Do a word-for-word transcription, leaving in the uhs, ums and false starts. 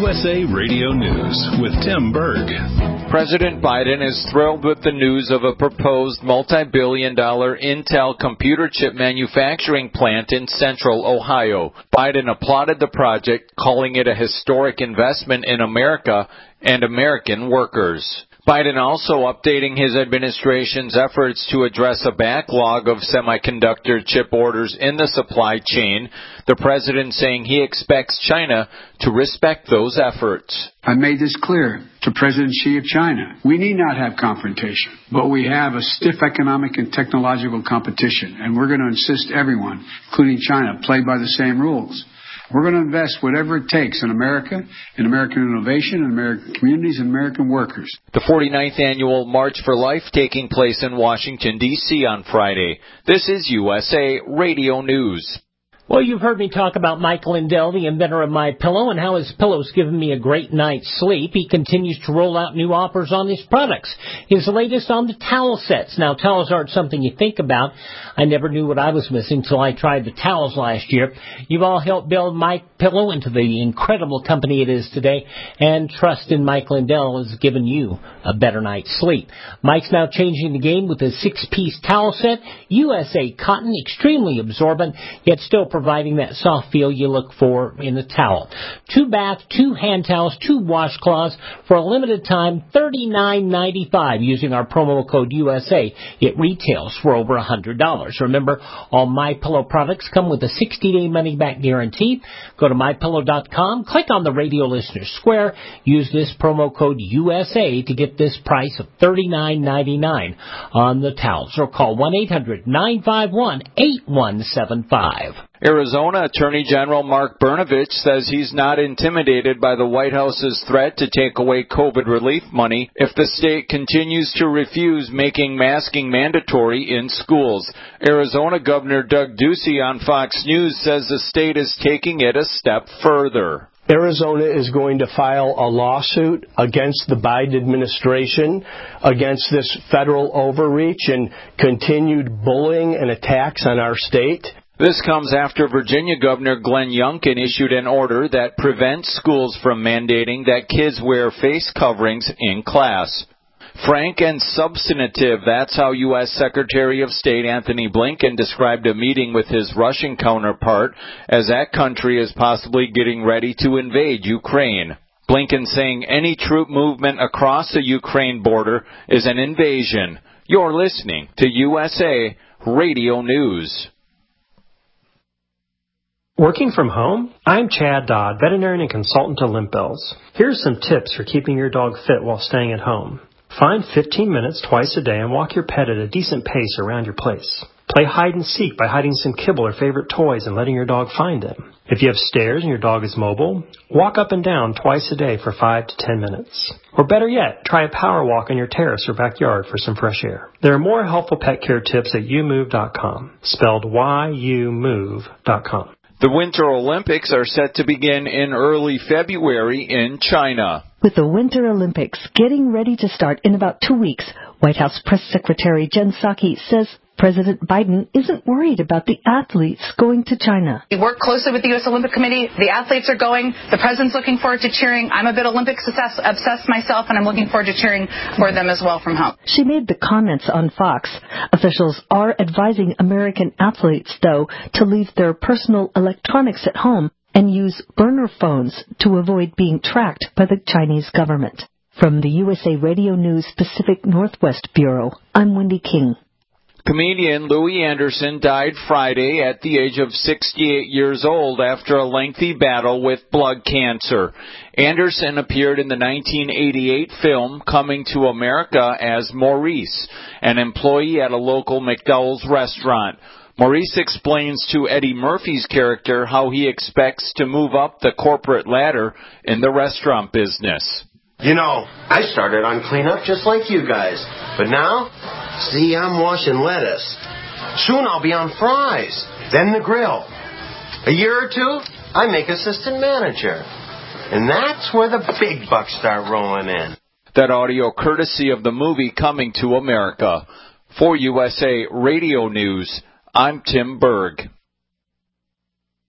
U S A Radio News with Tim Berg. President Biden is thrilled with the news of a proposed multi-billion dollar Intel computer chip manufacturing plant in central Ohio. Biden applauded the project, calling it a historic investment in America and American workers. Biden also updating his administration's efforts to address a backlog of semiconductor chip orders in the supply chain, the president saying he expects China to respect those efforts. I made this clear to President Xi of China. We need not have confrontation, but we have a stiff economic and technological competition, and we're going to insist everyone, including China, play by the same rules. We're going to invest whatever it takes in America, in American innovation, in American communities, and American workers. The forty-ninth Annual March for Life taking place in Washington, D C on Friday. This is U S A Radio News. Well, you've heard me talk about Mike Lindell, the inventor of MyPillow, and how his pillow's given me a great night's sleep. He continues to roll out new offers on his products. His latest on the towel sets. Now, towels aren't something you think about. I never knew what I was missing till I tried the towels last year. You've all helped build MyPillow into the incredible company it is today, and trust in Mike Lindell has given you a better night's sleep. Mike's now changing the game with a six-piece towel set, U S A cotton, extremely absorbent, yet still providing that soft feel you look for in a towel. Two bath, two hand towels, two washcloths for a limited time, thirty-nine ninety-five using our promo code U S A. It retails for over one hundred dollars. Remember, all MyPillow products come with a sixty-day money-back guarantee. Go to my pillow dot com, click on the radio listener square, use this promo code U S A to get this price of thirty-nine ninety-nine on the towels, or call one eight hundred nine five one eight one seven five. Arizona Attorney General Mark Brnovich says he's not intimidated by the White House's threat to take away COVID relief money if the state continues to refuse making masking mandatory in schools. Arizona Governor Doug Ducey on Fox News says the state is taking it a step further. Arizona is going to file a lawsuit against the Biden administration, against this federal overreach and continued bullying and attacks on our state. This comes after Virginia Governor Glenn Youngkin issued an order that prevents schools from mandating that kids wear face coverings in class. Frank and substantive, that's how U S Secretary of State Anthony Blinken described a meeting with his Russian counterpart as that country is possibly getting ready to invade Ukraine. Blinken saying any troop movement across the Ukraine border is an invasion. You're listening to U S A Radio News. Working from home? I'm Chad Dodd, veterinarian and consultant to Limp Bells. Here's some tips for keeping your dog fit while staying at home. Find fifteen minutes twice a day and walk your pet at a decent pace around your place. Play hide and seek by hiding some kibble or favorite toys and letting your dog find them. If you have stairs and your dog is mobile, walk up and down twice a day for five to ten minutes. Or better yet, try a power walk on your terrace or backyard for some fresh air. There are more helpful pet care tips at you move dot com, spelled Y U move dot com. The Winter Olympics are set to begin in early February in China. With the Winter Olympics getting ready to start in about two weeks, White House Press Secretary Jen Psaki says President Biden isn't worried about the athletes going to China. We work closely with the U S Olympic Committee. The athletes are going. The president's looking forward to cheering. I'm a bit Olympics obsessed myself, and I'm looking forward to cheering for them as well from home. She made the comments on Fox. Officials are advising American athletes, though, to leave their personal electronics at home and use burner phones to avoid being tracked by the Chinese government. From the U S A Radio News Pacific Northwest Bureau, I'm Wendy King. Comedian Louis Anderson died Friday at the age of sixty-eight years old after a lengthy battle with blood cancer. Anderson appeared in the nineteen eighty-eight film Coming to America as Maurice, an employee at a local McDowell's restaurant. Maurice explains to Eddie Murphy's character how he expects to move up the corporate ladder in the restaurant business. You know, I started on cleanup just like you guys. But now, see, I'm washing lettuce. Soon I'll be on fries, then the grill. A year or two, I make assistant manager. And that's where the big bucks start rolling in. That audio courtesy of the movie Coming to America. For U S A Radio News, I'm Tim Berg.